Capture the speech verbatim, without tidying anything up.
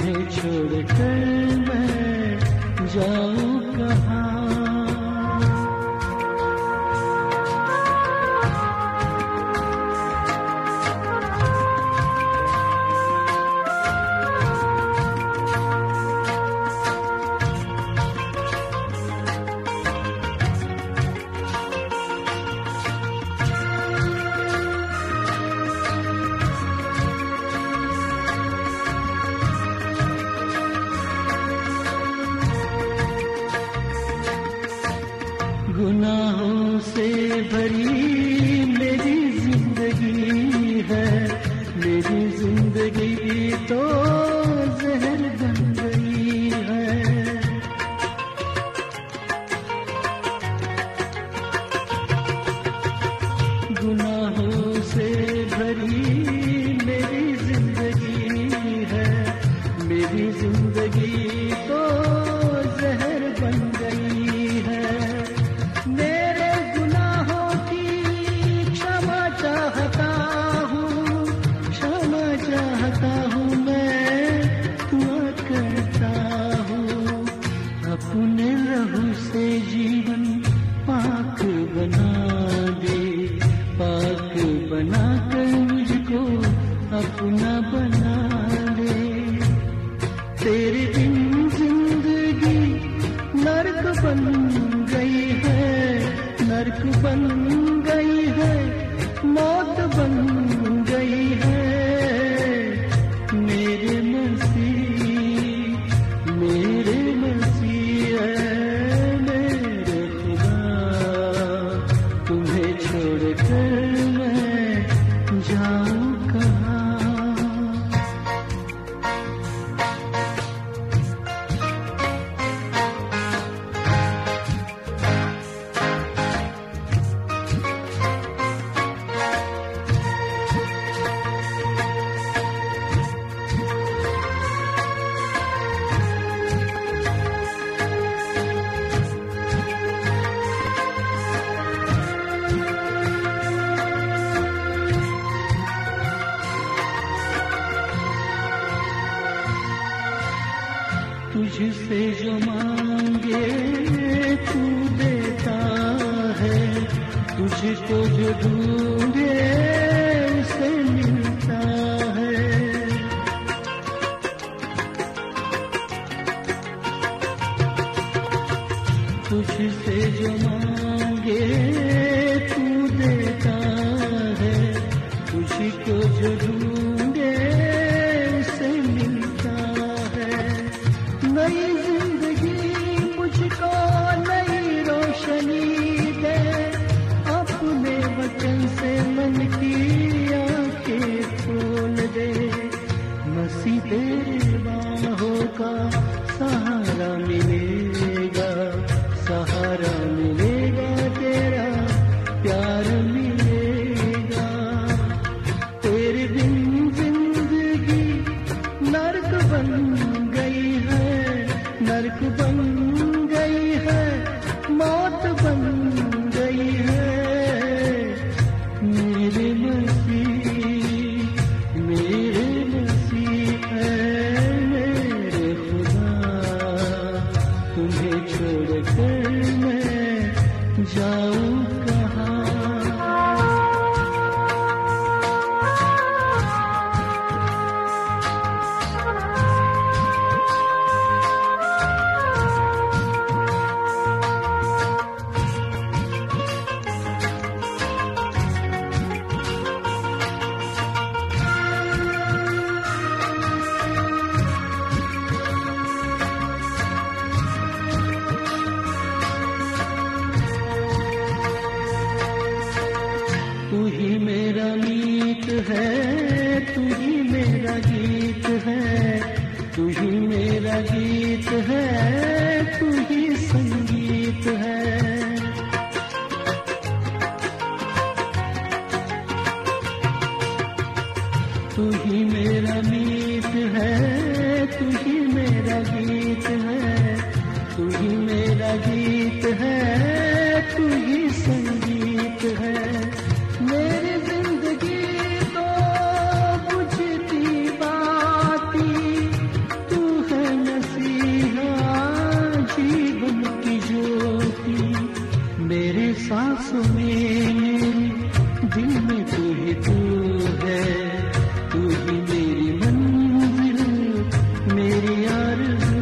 तुम्हें छोड़कर मैं जाऊं कहाँ। गुनाहों से भरी मेरी जिंदगी है, मेरी जिंदगी तो जहर बन गई है। गुनाहों से भरी मेरी जिंदगी है, मेरी जिंदगी तो जहर बन गई है। अपने लहू से जीवन पाक बना दे, पाक बना कर मुझको अपना बना दे। तेरे बिन जिंदगी नर्क बन गई है, नर्क बन गई है, मौत बन गई है। मेरे मसीह, मेरे मसीह मेरे खुदा, तुम्हें छोड़कर मैं जाऊं कहाँ। तुझसे जो मांगे तू देता है, तुझको जो ढूंढे उसे मिलता है। तुझसे जो मांगे तू देता है, तुझको जो ढूंढे उसे मिलता है। नई जिंदगी मुझको नई रोशनी दे, अपने वचन से मन की आंखें खोल दे। मसीह तेरे बाहों का सहारा मिलेगा, सहारा मिलेगा, तेरा प्यार मिलेगा। तेरे बिन जिंदगी नर्क बन गई है, नर्क बन गई है, मौत बन गई है। मेरे मसीह, मेरे मसीह मेरे खुदा, तुम्हें छोड़कर मैं जाऊं कहाँ। तू ही मेरा मीत है, तू ही मेरा गीत है, तू ही मेरा गीत है, तू ही संगीत है। तू ही मेरा मीत है, तू ही मेरा गीत है, तू ही मेरा गीत है, तू ही संगीत है। मेरी जिंदगी तो बुझती बाती तू आरज़ू